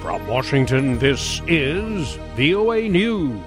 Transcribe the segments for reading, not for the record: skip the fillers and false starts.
From Washington, this is VOA News.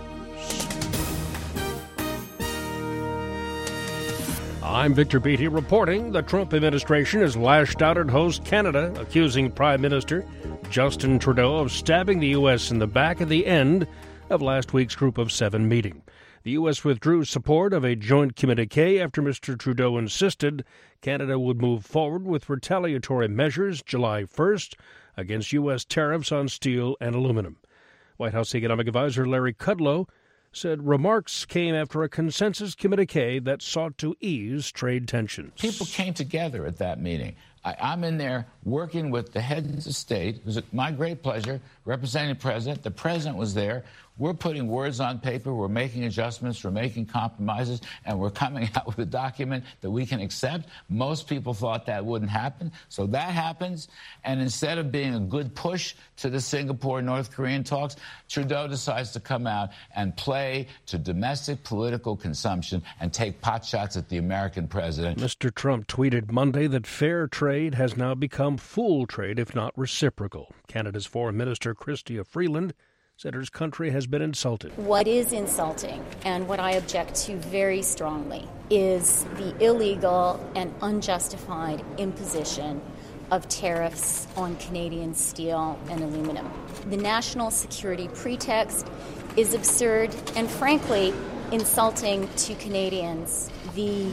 I'm Victor Beatty reporting the Trump administration has lashed out at host Canada, accusing Prime Minister Justin Trudeau of stabbing the U.S. in the back at the end of last week's Group of Seven meeting. The U.S. withdrew support of a joint communique after Mr. Trudeau insisted Canada would move forward with retaliatory measures July 1st against U.S. tariffs on steel and aluminum. White House Economic Advisor Larry Kudlow said remarks came after a consensus communique that sought to ease trade tensions. People came together at that meeting. I'm in there working with the heads of state. It was my great pleasure representing the president. The president was there. We're putting words on paper. We're making adjustments. We're making compromises. And we're coming out with a document that we can accept. Most people thought that wouldn't happen. So that happens. And instead of being a good push to the Singapore-North Korean talks, Trudeau decides to come out and play to domestic political consumption and take potshots at the American president. Mr. Trump tweeted Monday that fair trade has now become fool trade, if not reciprocal. Canada's Foreign Minister Chrystia Freeland said her country has been insulted. What is insulting, and what I object to very strongly, is the illegal and unjustified imposition of tariffs on Canadian steel and aluminum. The national security pretext is absurd and, frankly, insulting to Canadians, the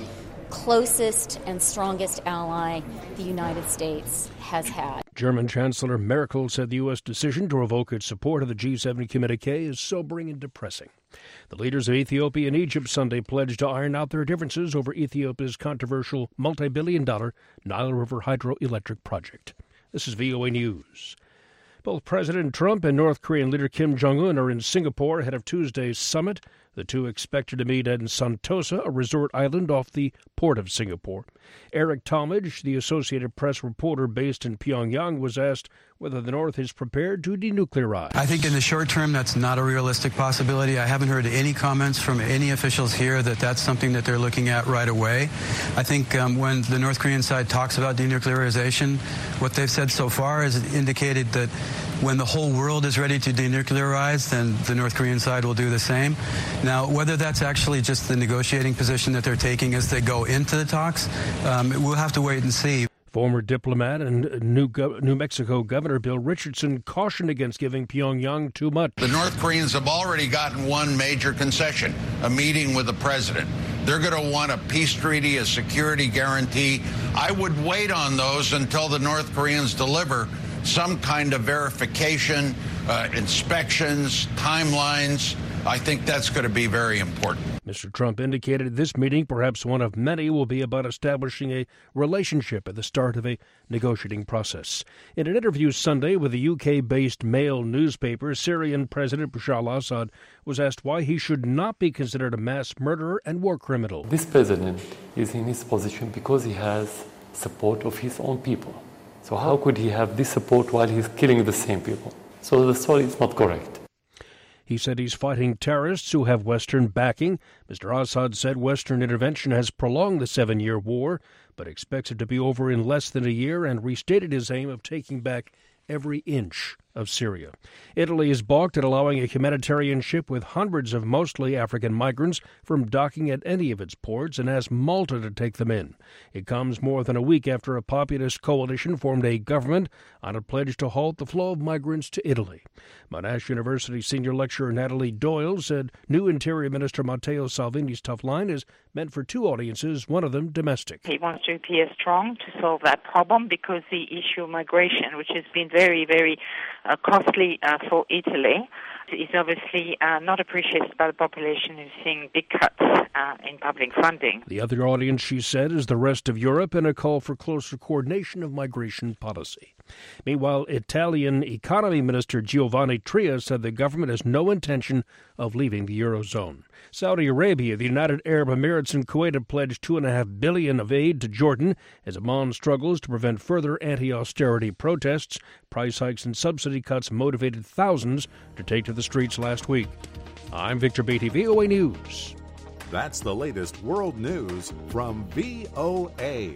closest and strongest ally the United States has had. German Chancellor Merkel said the U.S. decision to revoke its support of the G7 communique is sobering and depressing. The leaders of Ethiopia and Egypt Sunday pledged to iron out their differences over Ethiopia's controversial multi-billion-dollar Nile River hydroelectric project. This is VOA News. Both President Trump and North Korean leader Kim Jong-un are in Singapore ahead of Tuesday's summit. The two expected to meet at Sentosa, a resort island off the port of Singapore. Eric Talmadge, the Associated Press reporter based in Pyongyang, was asked whether the North is prepared to denuclearize. I think in the short term, that's not a realistic possibility. I haven't heard any comments from any officials here that that's something that they're looking at right away. I think when the North Korean side talks about denuclearization, what they've said so far is indicated that when the whole world is ready to denuclearize, then the North Korean side will do the same. Now, whether that's actually just the negotiating position that they're taking as they go into the talks, we'll have to wait and see. Former diplomat and New Mexico Governor Bill Richardson cautioned against giving Pyongyang too much. The North Koreans have already gotten one major concession, a meeting with the president. They're going to want a peace treaty, a security guarantee. I would wait on those until the North Koreans deliver some kind of verification, inspections, timelines. I think that's going to be very important. Mr. Trump indicated this meeting, perhaps one of many, will be about establishing a relationship at the start of a negotiating process. In an interview Sunday with the UK-based Mail newspaper, Syrian President Bashar al-Assad was asked why he should not be considered a mass murderer and war criminal. This president is in his position because he has support of his own people. So how could he have this support while he's killing the same people? So the story is not correct. He said he's fighting terrorists who have Western backing. Mr. Assad said Western intervention has prolonged the 7-year war, but expects it to be over in less than a year, and restated his aim of taking back every inch of Syria. Italy is balked at allowing a humanitarian ship with hundreds of mostly African migrants from docking at any of its ports and asked Malta to take them in. It comes more than a week after a populist coalition formed a government on a pledge to halt the flow of migrants to Italy. Monash University senior lecturer Natalie Doyle said new Interior Minister Matteo Salvini's tough line is meant for two audiences, one of them domestic. He wants to appear strong to solve that problem because the issue of migration, which has been very, very costly for Italy, is obviously not appreciated by the population, who's seeing big cuts in public funding. The other audience, she said, is the rest of Europe and a call for closer coordination of migration policy. Meanwhile, Italian Economy Minister Giovanni Tria said the government has no intention of leaving the Eurozone. Saudi Arabia, the United Arab Emirates, and Kuwait have pledged $2.5 billion of aid to Jordan as Amman struggles to prevent further anti-austerity protests. Price hikes and subsidy cuts motivated thousands to take to the streets last week. I'm Victor Beatty, VOA News. That's the latest world news from VOA.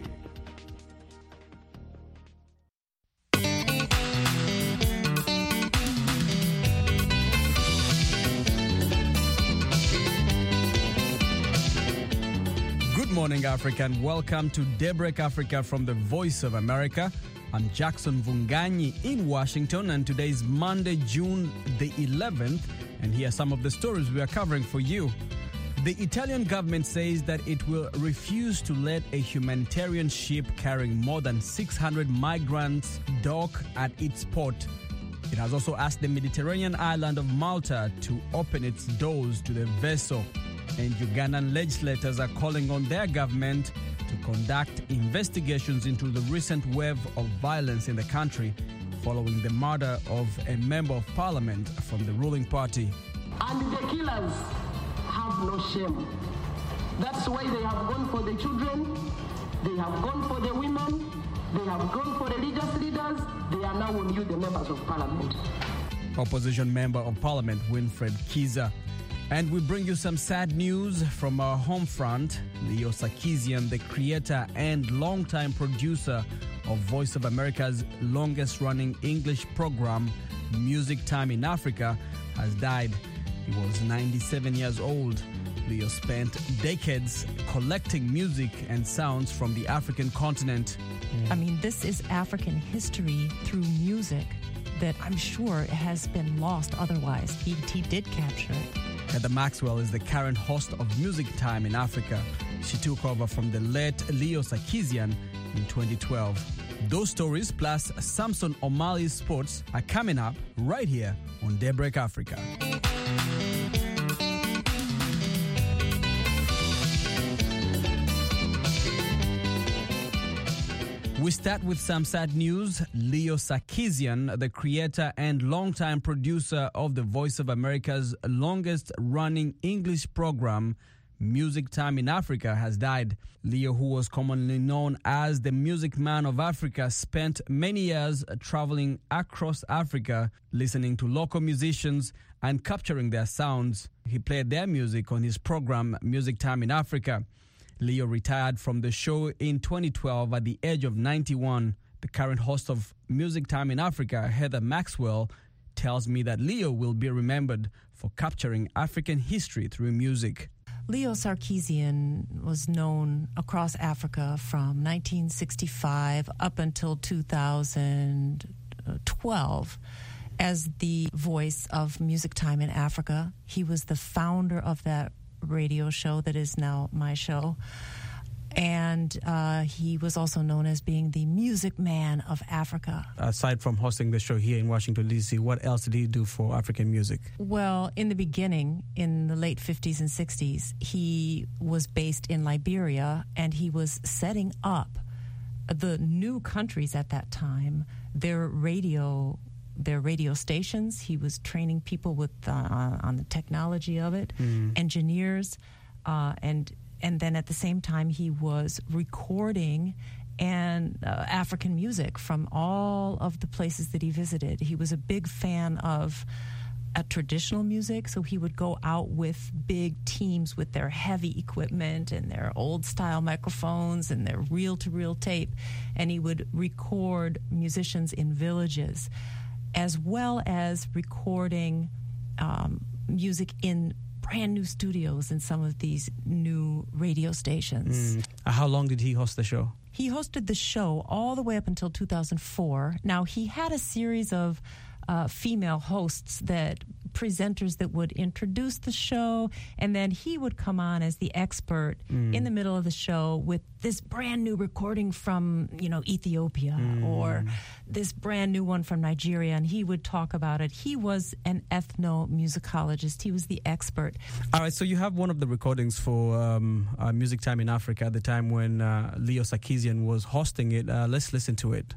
morning, Africa, and welcome to Daybreak Africa from the Voice of America. I'm Jackson Vunganyi in Washington, and today is Monday, June the 11th, and here are some of the stories we are covering for you. The Italian government says that it will refuse to let a humanitarian ship carrying more than 600 migrants dock at its port. It has also asked the Mediterranean island of Malta to open its doors to the vessel. And Ugandan legislators are calling on their government to conduct investigations into the recent wave of violence in the country following the murder of a member of parliament from the ruling party. And the killers have no shame. That's why they have gone for the children, they have gone for the women, they have gone for religious leaders, they are now on you, the members of parliament. Opposition Member of Parliament Winfred Kiza. And we bring you some sad news from our home front. Leo Sarkisian, the creator and longtime producer of Voice of America's longest-running English program, Music Time in Africa, has died. He was 97 years old. Leo spent decades collecting music and sounds from the African continent. I mean, this is African history through music that I'm sure has been lost otherwise. He did capture it. Heather Maxwell is the current host of Music Time in Africa. She took over from the late Leo Sarkisian in 2012. Those stories plus Samson O'Malley's sports are coming up right here on Daybreak Africa. We start with some sad news. Leo Sarkisian, the creator and longtime producer of the Voice of America's longest-running English program, Music Time in Africa, has died. Leo, who was commonly known as the Music Man of Africa, spent many years traveling across Africa, listening to local musicians and capturing their sounds. He played their music on his program, Music Time in Africa. Leo retired from the show in 2012 at the age of 91. The current host of Music Time in Africa, Heather Maxwell, tells me that Leo will be remembered for capturing African history through music. Leo Sarkisian was known across Africa from 1965 up until 2012 as the voice of Music Time in Africa. He was the founder of that radio show that is now my show. And he was also known as being the Music Man of Africa. Aside from hosting the show here in Washington, D.C., what else did he do for African music? Well, in the beginning, in the late 50s and 60s, he was based in Liberia, and he was setting up the new countries at that time, their radio stations. He was training people with on the technology of it, engineers, and then at the same time he was recording and African music from all of the places that he visited. He was a big fan of traditional music, so he would go out with big teams with their heavy equipment and their old-style microphones and their reel-to-reel tape, and he would record musicians in villages, as well as recording music in brand new studios in some of these new radio stations. How long did he host the show? He hosted the show all the way up until 2004. Now, he had a series of female hosts, presenters that would introduce the show, and then he would come on as the expert in the middle of the show with this brand new recording from, Ethiopia or this brand new one from Nigeria, and he would talk about it. He was an ethnomusicologist. He was the expert. All right, so you have one of the recordings for Music Time in Africa at the time when Leo Sarkisian was hosting it. Let's listen to it.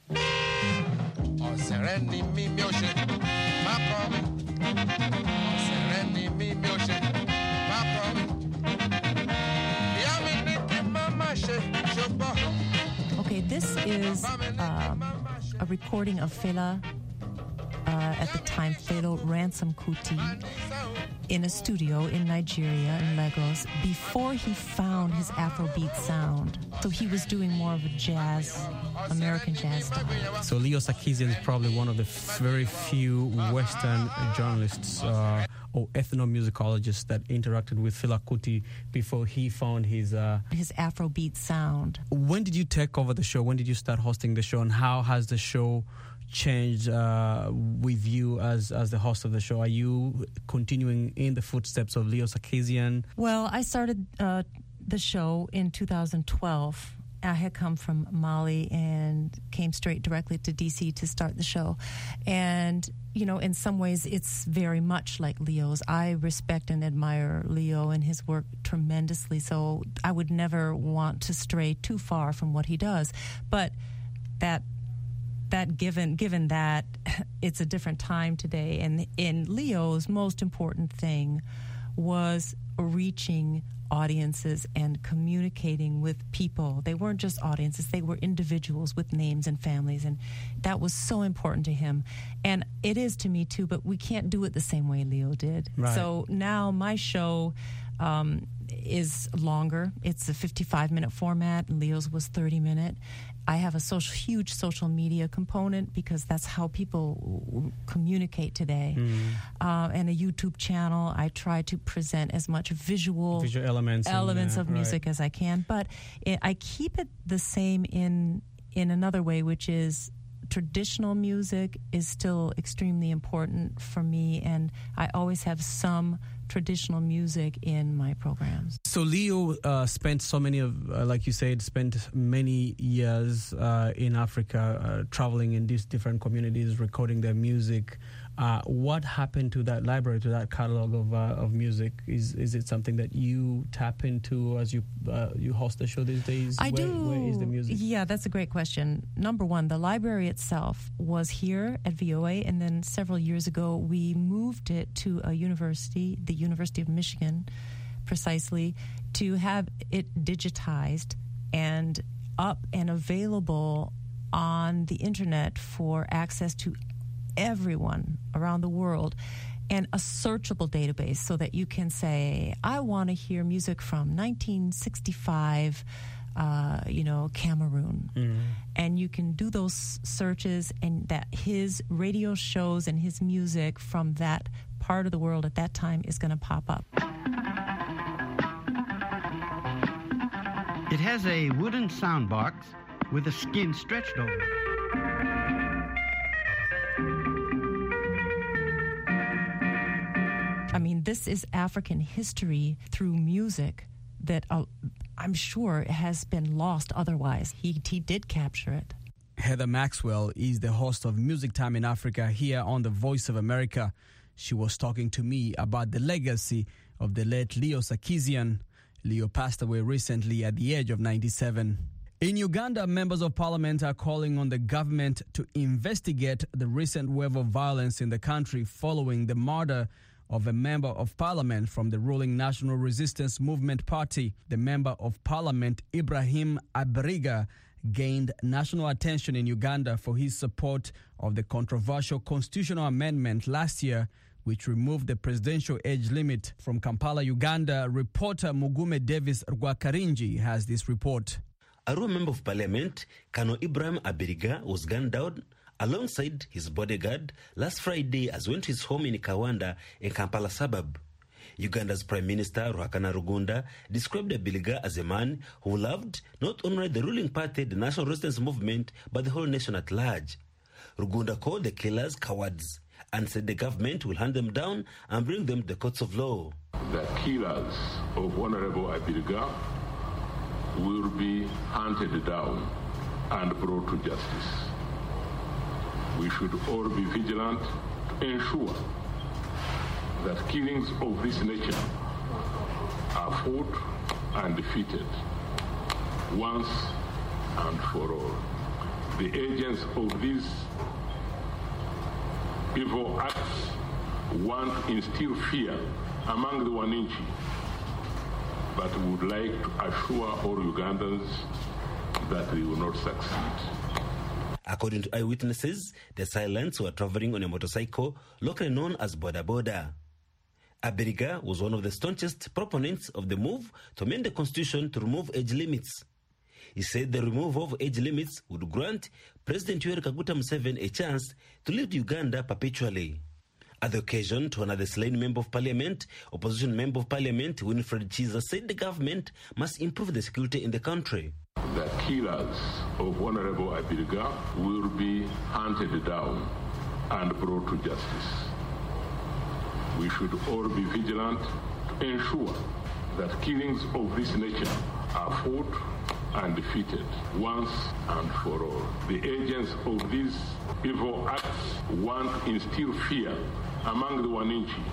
Okay, this is a recording of Fela, at the time Fela Ransom Kuti, in a studio in Nigeria, in Lagos, before he found his Afrobeat sound. So he was doing more of a jazz, American jazz style. So Leo Sarkisian is probably one of the very few Western journalists or ethnomusicologist that interacted with Fela Kuti before he found his Afrobeat sound. When did you take over the show? When did you start hosting the show, and how has the show changed with you as the host of the show? Are you continuing in the footsteps of Leo Sarkisian? Well, I started the show in 2012. I had come from Mali and came straight directly to DC to start the show. And, you know, in some ways it's very much like Leo's. I respect and admire Leo and his work tremendously, so I would never want to stray too far from what he does. But that given that it's a different time today, and in Leo's most important thing was reaching audiences and communicating with people. They weren't just audiences, they were individuals with names and families, and that was so important to him. And it is to me too, but we can't do it the same way Leo did. Right. So now my show is longer. It's a 55-minute format. Leo's was 30-minute. I have a huge social media component because that's how people communicate today. And a YouTube channel. I try to present as much visual elements of music as I can. But I keep it the same in another way, which is traditional music is still extremely important for me, and I always have some traditional music in my programs. So Leo spent like you said, spent many years in Africa, traveling in these different communities, recording their music. What happened to that library, to that catalog of music? Is it something that you tap into as you host the show these days? I do. Where is the music? Yeah, that's a great question. Number one, the library itself was here at VOA, and then several years ago we moved it to a university, the University of Michigan, precisely, to have it digitized and up and available on the internet for access to everyone around the world, and a searchable database so that you can say, I want to hear music from 1965, Cameroon. And you can do those searches, and that his radio shows and his music from that part of the world at that time is going to pop up. It has a wooden sound box with a skin stretched over it. I mean, this is African history through music that I'm sure has been lost otherwise. He did capture it. Heather Maxwell is the host of Music Time in Africa here on the Voice of America. She was talking to me about the legacy of the late Leo Sarkisian. Leo passed away recently at the age of 97. In Uganda, members of parliament are calling on the government to investigate the recent wave of violence in the country following the murder of a member of parliament from the ruling National Resistance Movement Party. The member of parliament, Ibrahim Abiriga, gained national attention in Uganda for his support of the controversial constitutional amendment last year, which removed the presidential age limit. From Kampala, Uganda, reporter Mugume Davis Rwakarinji has this report. A Arua Member of Parliament, Colonel Ibrahim Abiriga, was gunned down alongside his bodyguard last Friday as went to his home in Kawanda, a Kampala suburb. Uganda's Prime Minister Ruhakana Rugunda described Abiriga as a man who loved not only the ruling party, the National Resistance Movement, but the whole nation at large. Rugunda called the killers cowards and said the government will hunt them down and bring them to the courts of law. The killers of Honorable Abiriga will be hunted down and brought to justice. We should all be vigilant to ensure that killings of this nature are fought and defeated once and for all. The agents of these evil acts want to instill fear among the Wananchi, but would like to assure all Ugandans that they will not succeed. According to eyewitnesses, the assailants were traveling on a motorcycle locally known as Boda Boda. Abiriga was one of the staunchest proponents of the move to amend the constitution to remove age limits. He said the removal of age limits would grant President Yoweri Kaguta Museveni a chance to lead Uganda perpetually. At the occasion, to another slain Member of Parliament, opposition Member of Parliament Winfred Chiza said the government must improve the security in the country. The killers of Honorable Abiriga will be hunted down and brought to justice. We should all be vigilant to ensure that killings of this nature are fought and defeated once and for all. The agents of these evil acts want to instill fear among the Wananchi,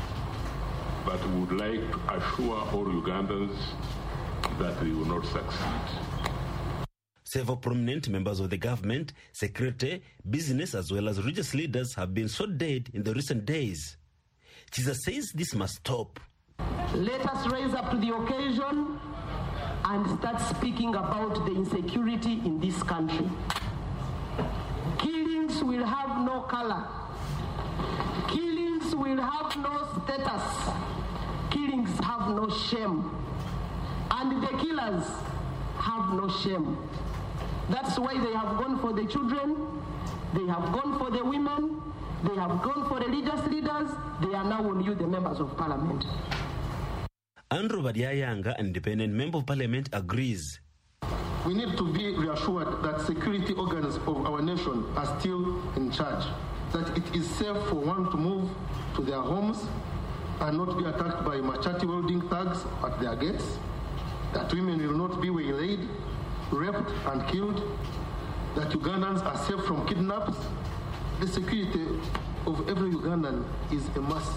but would like to assure all Ugandans that they will not succeed. Several prominent members of the government, security, business as well as religious leaders have been shot dead in the recent days. Chiza says this must stop. Let us raise up to the occasion and start speaking about the insecurity in this country. Killings will have no color. Killings will have no status. Killings have no shame. And the killers have no shame. That's why they have gone for the children, they have gone for the women, they have gone for religious leaders, they are now on you, the members of parliament. Andrew Badiayanga, an independent member of parliament, agrees. We need to be reassured that security organs of our nation are still in charge, that it is safe for one to move to their homes and not be attacked by machete-wielding thugs at their gates, that women will not be waylaid, raped and killed, that Ugandans are safe from kidnaps. The security of every Ugandan is a must.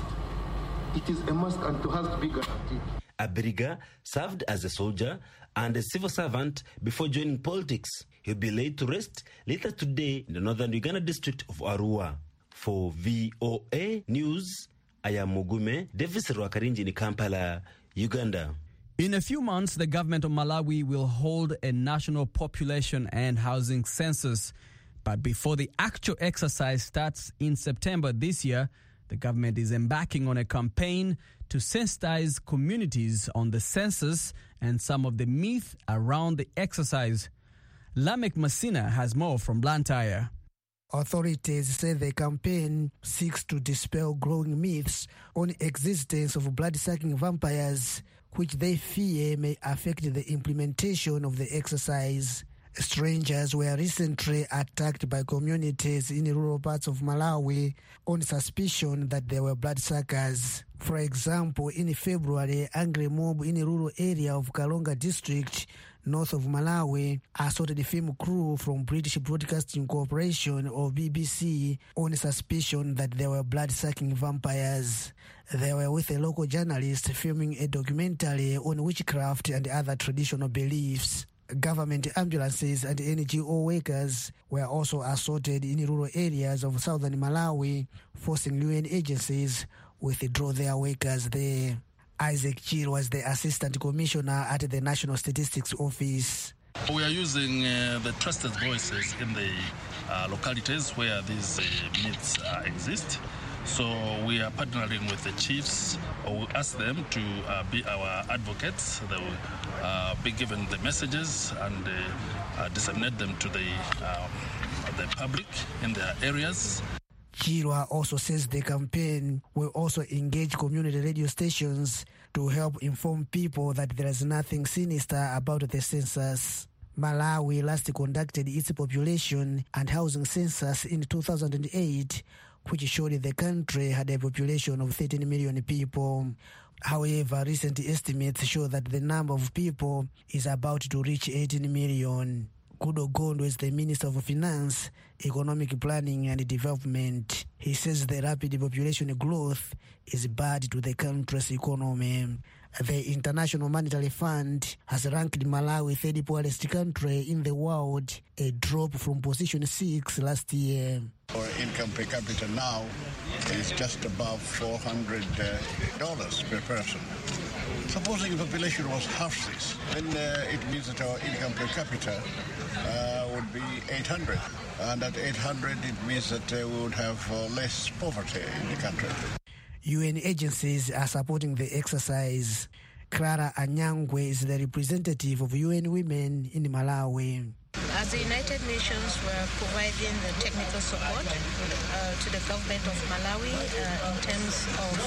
It is a must and it has to be guaranteed. Abiriga served as a soldier and a civil servant before joining politics. He'll be laid to rest later today in the northern Uganda district of Arua. For VOA News, I am Mugume Davis Rwakarinji in Kampala, Uganda. In a few months, the government of Malawi will hold a national population and housing census. But before the actual exercise starts in September this year, the government is embarking on a campaign to sensitize communities on the census and some of the myths around the exercise. Lamek Masina has more from Blantyre. Authorities say the campaign seeks to dispel growing myths on the existence of blood-sucking vampires, which they fear may affect the implementation of the exercise. Strangers were recently attacked by communities in rural parts of Malawi on suspicion that they were bloodsuckers. For example, in February, angry mob in a rural area of Kalonga district, north of Malawi, assaulted a film crew from British Broadcasting Corporation or BBC on suspicion that they were blood-sucking vampires. They were with a local journalist filming a documentary on witchcraft and other traditional beliefs. Government ambulances and NGO workers were also assaulted in rural areas of southern Malawi, forcing UN agencies withdraw their workers there. Isaac Chil was the Assistant Commissioner at the National Statistics Office. We are using the trusted voices in the localities where these myths exist. So we are partnering with the chiefs. We ask them to be our advocates. They will be given the messages and disseminate them to the public in their areas. Chirwa also says the campaign will also engage community radio stations to help inform people that there is nothing sinister about the census. Malawi last conducted its population and housing census in 2008, which showed the country had a population of 13 million people. However, recent estimates show that the number of people is about to reach 18 million. Kudo Gondo is the Minister of Finance, Economic Planning and Development. He says the rapid population growth is bad to the country's economy. The International Monetary Fund has ranked Malawi third poorest country in the world, a drop from position 6 last year. Our income per capita now is just above $400 per person. Supposing the population was half this, then it means that our income per capita would be 800. And at 800, it means that we would have less poverty in the country. UN agencies are supporting the exercise. Clara Anyangwe is the representative of UN Women in Malawi. As the United Nations were providing the technical support to the government of Malawi in terms of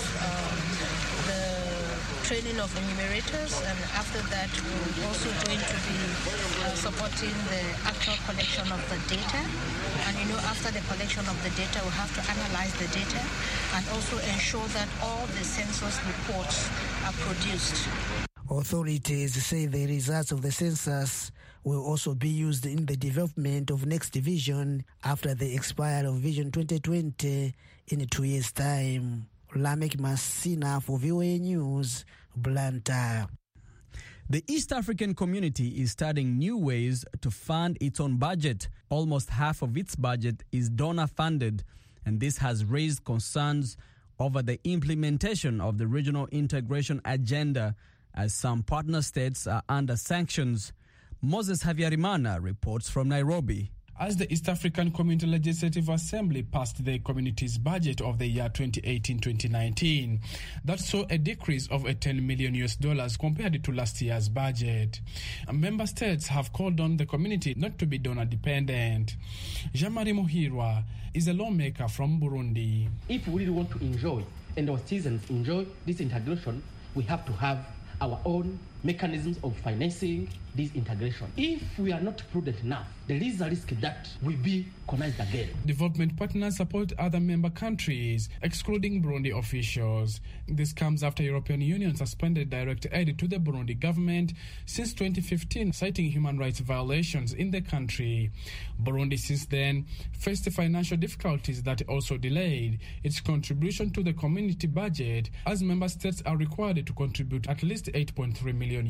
the training of enumerators, and after that we're also going to be supporting the actual collection of the data. And after the collection of the data, we have to analyze the data and also ensure that all the census reports are produced. Authorities say the results of the census will also be used in the development of next vision after the expiry of Vision 2020 in 2 years' time. Lamek Masina for VOA News, Blantyre. The East African community is studying new ways to fund its own budget. Almost half of its budget is donor-funded, and this has raised concerns over the implementation of the regional integration agenda as some partner states are under sanctions. Moses Havyarimana reports from Nairobi. As the East African Community Legislative Assembly passed the community's budget of the year 2018-2019, that saw a decrease of $10 million compared to last year's budget. Member states have called on the community not to be donor dependent. Jean-Marie Muhirwa is a lawmaker from Burundi. If we really want to enjoy and our citizens enjoy this integration, we have to have our own mechanisms of financing this integration. If we are not prudent enough, there is a risk that we be connived again. Development partners support other member countries, excluding Burundi officials. This comes after European Union suspended direct aid to the Burundi government since 2015, citing human rights violations in the country. Burundi since then faced financial difficulties that also delayed its contribution to the community budget, as member states are required to contribute at least $8.3 million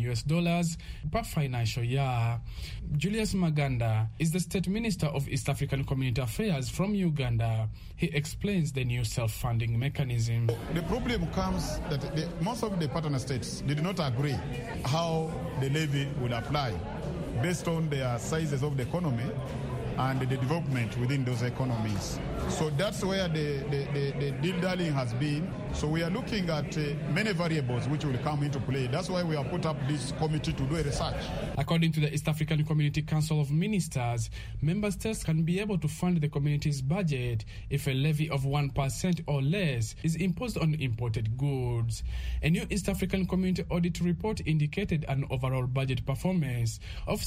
per financial year. Julius Maganda is the State Minister of East African Community Affairs from Uganda. He explains the new self-funding mechanism. The problem comes that most of the partner states did not agree how the levy will apply based on their sizes of the economy and the development within those economies. So that's where the deal-darling has been. So we are looking at many variables which will come into play. That's why we have put up this committee to do a research. According to the East African Community Council of Ministers, member states can be able to fund the community's budget if a levy of 1% or less is imposed on imported goods. A new East African Community Audit report indicated an overall budget performance of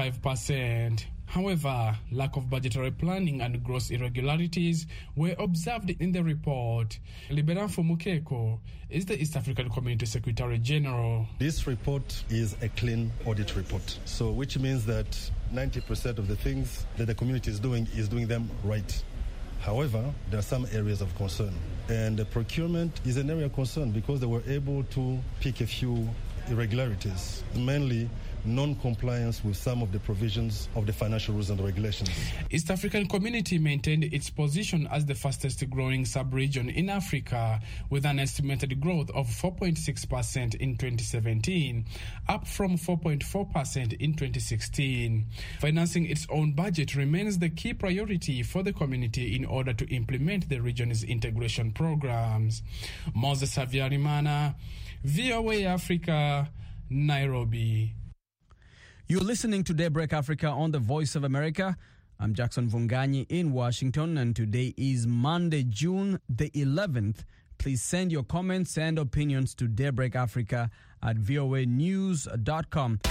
65%. However, lack of budgetary planning and gross irregularities were observed in the report. Liberanfo Mukeko is the East African Community Secretary General. This report is a clean audit report, so which means that 90% of the things that the community is doing them right. However, there are some areas of concern, and the procurement is an area of concern because they were able to pick a few irregularities, mainly non-compliance with some of the provisions of the financial rules and regulations. East African Community maintained its position as the fastest growing sub-region in Africa, with an estimated growth of 4.6% in 2017, up from 4.4% in 2016. Financing its own budget remains the key priority for the community in order to implement the region's integration programs. Moses Havyarimana, VOA Africa, Nairobi. You're listening to Daybreak Africa on the Voice of America. I'm Jackson Vunganyi in Washington, and today is Monday, June the 11th. Please send your comments and opinions to Daybreak Africa at voanews.com.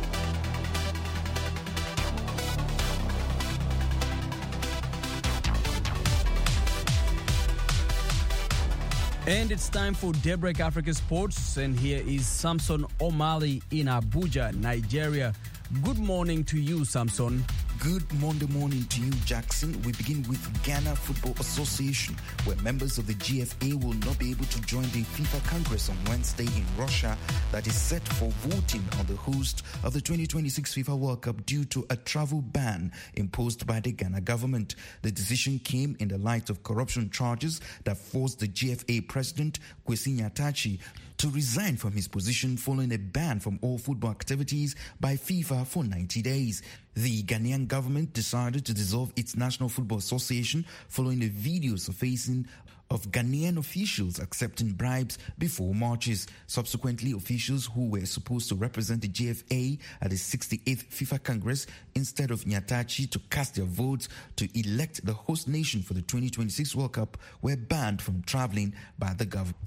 And it's time for Daybreak Africa Sports, and here is Samson Omali in Abuja, Nigeria. Good morning to you, Samson. Good Monday morning to you, Jackson. We begin with Ghana Football Association, where members of the GFA will not be able to join the FIFA Congress on Wednesday in Russia that is set for voting on the host of the 2026 FIFA World Cup due to a travel ban imposed by the Ghana government. The decision came in the light of corruption charges that forced the GFA president, Kwesi Nyatachi, to resign from his position following a ban from all football activities by FIFA for 90 days. The Ghanaian government decided to dissolve its National Football Association following the video surfacing of Ghanaian officials accepting bribes before matches. Subsequently, officials who were supposed to represent the GFA at the 68th FIFA Congress instead of Nyatachi to cast their votes to elect the host nation for the 2026 World Cup were banned from traveling by the government.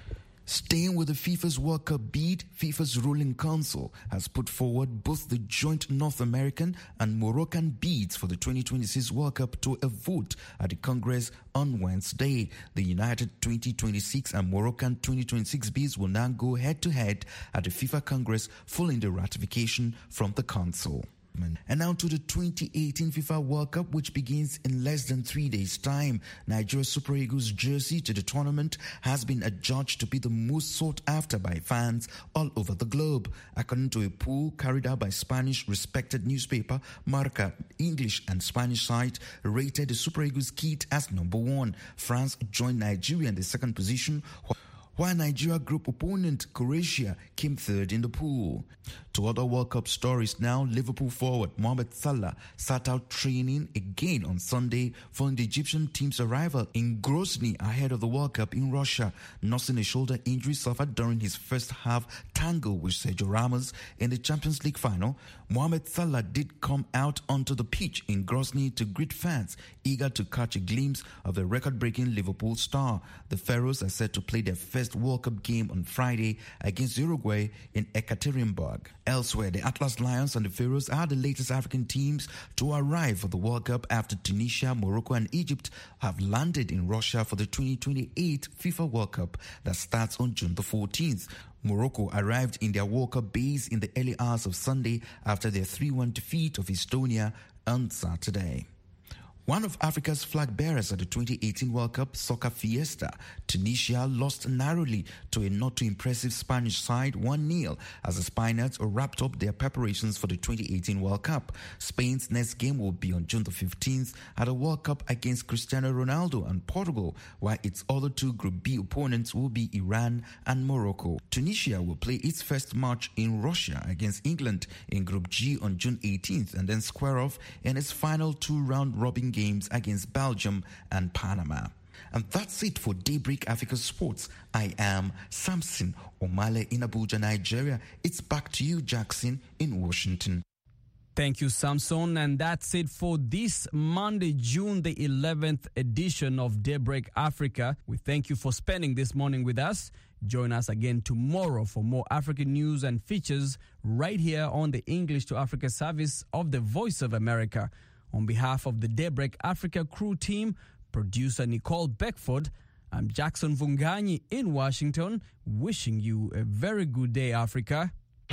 Staying with the FIFA's World Cup bid, FIFA's ruling council has put forward both the joint North American and Moroccan bids for the 2026 World Cup to a vote at the Congress on Wednesday. The United 2026 and Moroccan 2026 bids will now go head-to-head at the FIFA Congress following the ratification from the council. And now to the 2018 FIFA World Cup, which begins in less than 3 days' time. Nigeria Super Eagles jersey to the tournament has been adjudged to be the most sought after by fans all over the globe. According to a poll carried out by Spanish respected newspaper Marca, English and Spanish site rated the Super Eagles kit as number 1. France joined Nigeria in the second position, while Nigeria group opponent Croatia came third in the pool. To other World Cup stories now, Liverpool forward Mohamed Salah sat out training again on Sunday following the Egyptian team's arrival in Grozny ahead of the World Cup in Russia, nursing a shoulder injury suffered during his first half tangle with Sergio Ramos in the Champions League final. Mohamed Salah did come out onto the pitch in Grozny to greet fans eager to catch a glimpse of the record-breaking Liverpool star. The Pharaohs are set to play their first World Cup game on Friday against Uruguay in Ekaterinburg. Elsewhere, the Atlas Lions and the Pharaohs are the latest African teams to arrive for the World Cup after Tunisia, Morocco and Egypt have landed in Russia for the 2028 FIFA World Cup that starts on June the 14th. Morocco arrived in their World Cup base in the early hours of Sunday after their 3-1 defeat of Estonia on Saturday. One of Africa's flag bearers at the 2018 World Cup Soccer Fiesta, Tunisia lost narrowly to a not too impressive Spanish side 1-0 as the Spaniards wrapped up their preparations for the 2018 World Cup. Spain's next game will be on June the 15th at a World Cup against Cristiano Ronaldo and Portugal, while its other two Group B opponents will be Iran and Morocco. Tunisia will play its first match in Russia against England in Group G on June 18th and then square off in its final two round-robin games against Belgium and Panama. And that's it for Daybreak Africa Sports. I am Samson Omale in Abuja, Nigeria. It's back to you, Jackson, in Washington. Thank you, Samson. And that's it for this Monday, June the 11th edition of Daybreak Africa. We thank you for spending this morning with us. Join us again tomorrow for more African news and features right here on the English to Africa service of the Voice of America. On behalf of the Daybreak Africa crew team, producer Nicole Beckford, I'm Jackson Vunganyi in Washington, wishing you a very good day, Africa.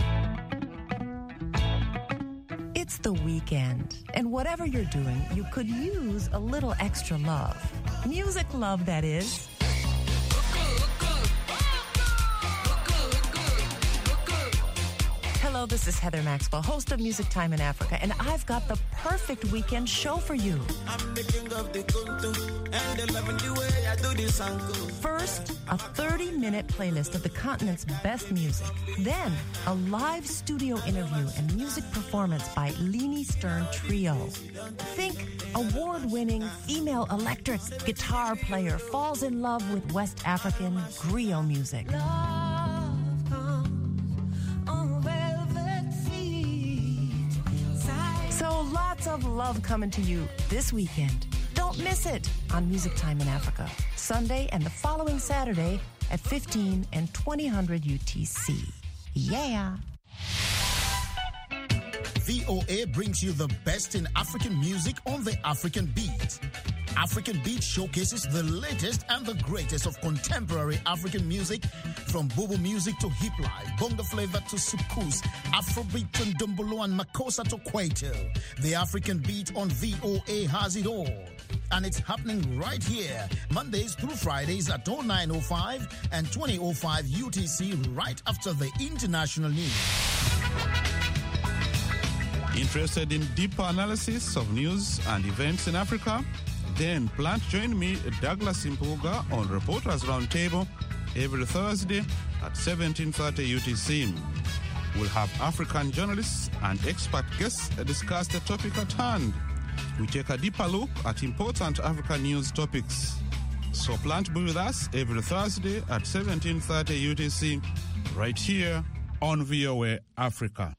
It's the weekend, and whatever you're doing, you could use a little extra love. Music love, that is. Hello, this is Heather Maxwell, host of Music Time in Africa, and I've got the perfect weekend show for you. I'm the king of the Kuntu, and they love the way I do this uncle. First, a 30-minute playlist of the continent's best music. Then, a live studio interview and music performance by Leanie Stern Trio. Think award-winning female electric guitar player falls in love with West African griot music. So lots of love coming to you this weekend. Don't miss it on Music Time in Africa, Sunday and the following Saturday at 15 and 2000 UTC. Yeah. VOA brings you the best in African music on the African Beat. African Beat showcases the latest and the greatest of contemporary African music, from Bobo music to hip life, bongo flavor to soukous, Afrobeat to Ndombolo and Makossa to Kwaito. The African Beat on VOA has it all. And it's happening right here, Mondays through Fridays at 0905 and 2005 UTC, right after the international news. Interested in deeper analysis of news and events in Africa? Then plan to join me, Douglas Impuga, on Reporters Roundtable every Thursday at 17:30 UTC. We'll have African journalists and expert guests discuss the topic at hand. We take a deeper look at important African news topics. So plan to be with us every Thursday at 17:30 UTC, right here on VOA Africa.